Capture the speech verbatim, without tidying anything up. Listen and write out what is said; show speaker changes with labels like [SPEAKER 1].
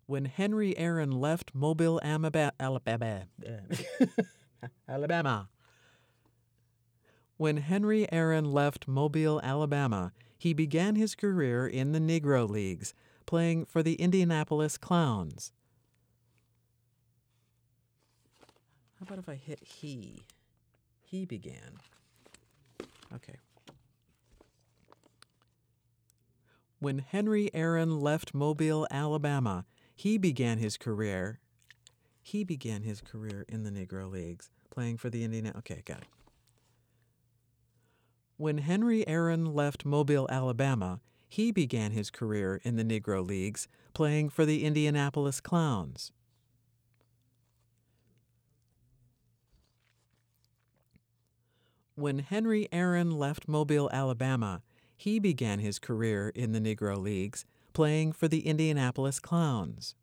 [SPEAKER 1] When Henry Aaron left Mobile, Amaba- Alabama, Alabama. When Henry Aaron left Mobile, Alabama, he began his career in the Negro Leagues, playing for the Indianapolis Clowns. How about if I hit he? He began. Okay. When Henry Aaron left Mobile, Alabama, he began his career. He began his career in the Negro Leagues, playing for the Indiana. Okay, got it. When Henry Aaron left Mobile, Alabama, he began his career in the Negro Leagues, playing for the Indianapolis Clowns. When Henry Aaron left Mobile, Alabama, he began his career in the Negro Leagues, playing for the Indianapolis Clowns.